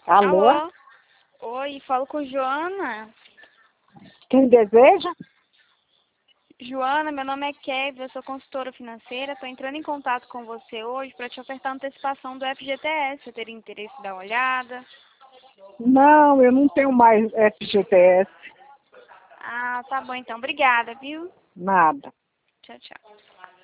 Alô? Alô? Oi, falo com Joana. Quem deseja? Joana, meu nome é Kevin, eu sou consultora financeira. Estou entrando em contato com você hoje para te ofertar antecipação do FGTS. Você teria interesse em dar uma olhada? Não, eu não tenho mais FGTS. Ah, tá bom então. Obrigada, viu? Nada. Tchau, tchau.